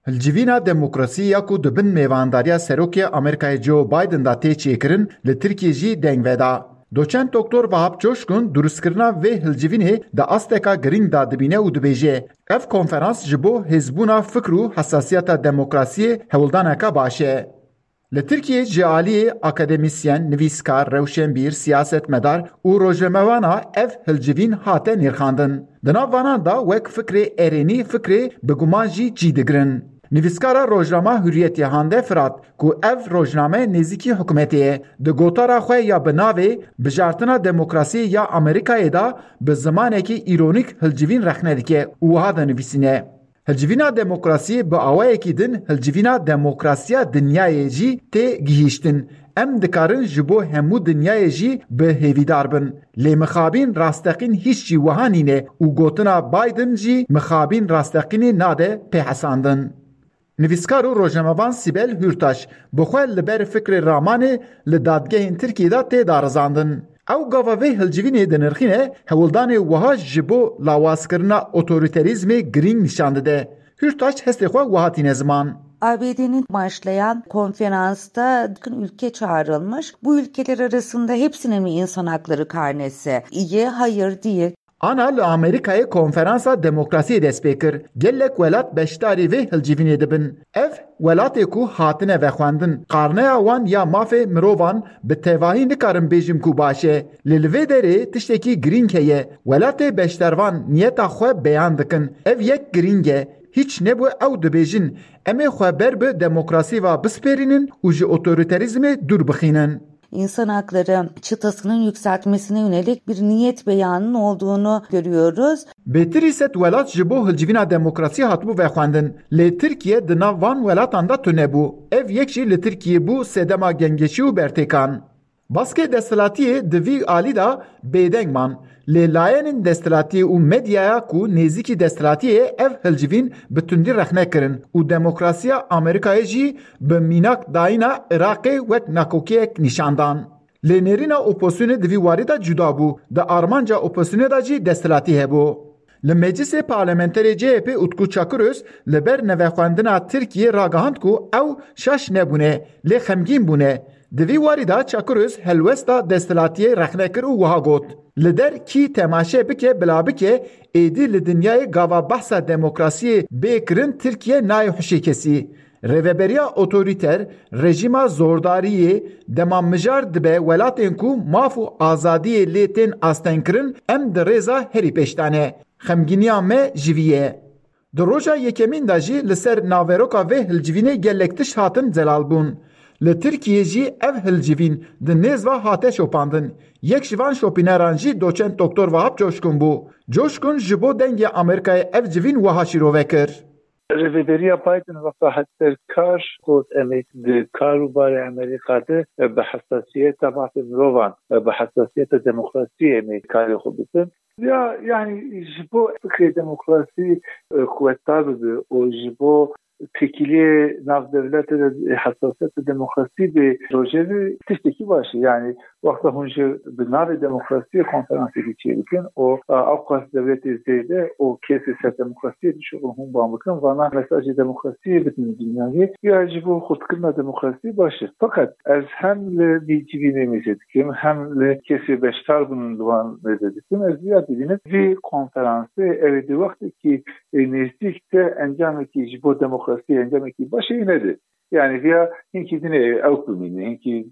Hilcivîna demokrasî ku dibin mêvandariya Serokê Amerîkayê Joe Biden da tê çêkirin li Tirkiye jî deng veda. Doçent Doktor Vahap Coşkun durustkirina vê hilcivînê di asteka giring da dibîne û dibêje ev konferans ji bo hêzbûna fikr û hesasiyeta demokrasiyê hewildaneka baş e. Li Tirkiye ji aliyê akademisyen, nivîskar, rewşenbîr, siyasetmedar û rojnamevana ev hilcivîn hate nêrxandin. Di nav vanan da wek fikrê erênî fikrê bi guman jî cî digirin. Nivîskara rojnama Hürriyetê Hande Firat ku ev rojname nêzîkî hikûmetê ye di gotara xwe ya bi navê bijartina demokrasiyê ya Amerîkayê da bi zimanekî îronîk hilcivîn rexne dike û wiha dinivîsîne. Hilcivîna demokrasiyê bi awayekî din hilcivîna demokrasiya dinyayê jî tê gihîştin. Em dikarin ji bo hemû dinyayê jî bi hêvîdar bin. Lê mixabîn rasteqîn hiç jî wiha nîne û gotina Biden jî mixabîn rasteqînê nade pêhesandin. Nivîskar û rojnamevan Sibel Hürtaş bi xwe li ber fikrê ramanê li dadgehên Tirkiyê da tê darizandin. Ew gava vê hilcivînê dinirxîne hewildanê wiha ji bo lawazkirina otoriterîzmê girîng nîşan dide. Hürtaş hestê xwe wiha tîne ziman. ABD'nin başlayan konferansta ülke çağrılmış. Bu ülkeler arasında hepsinin mi insan hakları karnesi? İyi, hayır değil. Ana li Amerîkayê konferansa demokrasiyê dest pê kir. Gelek welat beşdarî vê hilcivînê dibin. Ev welatê ku hatine vexwendin. Qarneya wan ya mafê mirovan bi tevahî nikarin bêjim ku baş e. Li vê derê tiştekî girîng heye. Welatê beşdarvan niyeta xwe beyan dikin. Ev yek girîng e. Hiç nebû ew dibêjin em ê xwe ber bi demokrasî ve bispêrînin û ji otoriterizmê dûr bixînin. İnsan hakları çıtasının yükseltmesine yönelik bir niyet beyanının olduğunu görüyoruz. Bêtirî set welat ji bo hilcivîna demokrasî hatibû vexwendin. Lê Tirkiye di nav van welatan da tunebû. Ev yek jî li Tirkiye bû sedema gengeşî û bertêkan. Baskê desthilatiyê di vî alî da bêdeng man. Lê layên desthilatiyê û medyaya ku nêzîkî desthilatiyê ev hilcivîn bi tundî rexne kirin û demokrasiya Amerîkayê jî bi mînak dayîna Iraqê wek nakokiyek nîşandan. Lê nêrîna opozisyonê di vî warî da cuda bû. Di armanca opozisyonê da jî desthilatî hebû. Li Meclisê Parlamenterê CHP Utku Çakıröz li ber nevexwendina Tirkiye ragihand ku ew şaş nebûne lê xemgîn bûne. Di vî warî da Çakıröz helwesta desthilatiyê rexne kir û wiha got. Li der kî temaşe bike bila bike êdî li dinyayê gava behsa demokrasiyê bêkirin Tirkiye nayê huşê kesî. Rêveberiya otorîter, rejima zordariyê dema mijar dibe welatên ku maf û azadiyê lê tên astenkirin em di rêza herî pêştane. Xemgîniya me ji vî ye. Di roja yekemîn da jî li ser naveroka vê hilcivînê gelek tişt hatin zelalbûn. Li Tirkiye jî ev hilcivîn di nêz ve hate şopandin. Yek ji van şopîneran jî doçent Doktor Vahap Coşkun bû. Coşkun ji bo dengê Amerîkayê ev civîn wiha şîrove kir. Rêveberiya Biden vefahetberkar got em di karûbarê Amerîkadê bi hesasiyeta mafê mirovan bi hesasiyeta demokrasiyê em karê xwe bikin. Ya yani ji bo fikrê demokrasî qwetdar bibe û ji bo tekiliye navdevlete de hassasiyet demokrasi bir projesi tişteki başı yani vakta huncu binare demokrasi konferansı geçirirken o Avkas devleti izleyde o kesese demokrasiye düşürün hun bağımlıkın vana mesajı demokrasiye bütün dünyayı yacı bu xutkınla demokrasi başı. Fakat az hem le dicivine mesedikim hem le kesi beştar bunun duan mesedikim az ziyadiliniz bir konferansı evde vakti ki nezdikte encameki jibo demokrasi encameki başı nedir? Yani veya hinki dine avukluğunu, hinki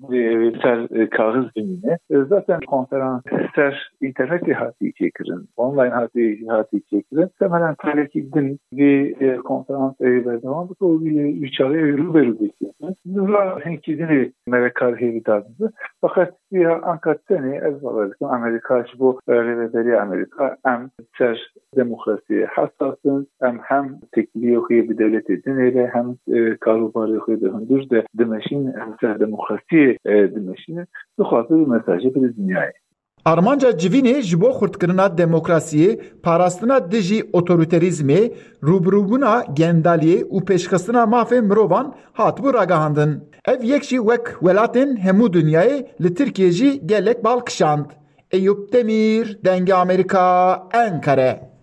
ser kağıt dinine zaten konferans ser internet hati çekirin, online hati çekirin. Temelen taleki din bir konferans verdiğinde bu bir üçarı euro verildi. Nura hinki dine merakar hevitadızı. Fakat bir ankat sene ezberledik. Amerika bu reveberi Amerika hem ser demokrasiye hassasın hem tekliği okuyor bir devlet dinle hem kalıbarı hündür de demeşin emsal demokrasiye demeşin bu xatir mesajı bir dünyaya. Armanca civînê ji bo xurtkirina demokrasiyê, parastina dijî otoriterizmê, rûbirûbûna gendaliyê û pêşxistina mafê mirovan hatibû ragihandin. Ev yek jî wek welatên hemû dinyayê li Tirkiye jî gelek bal kişand. Eyüp Demir, Dengê Amerîka, Ankara.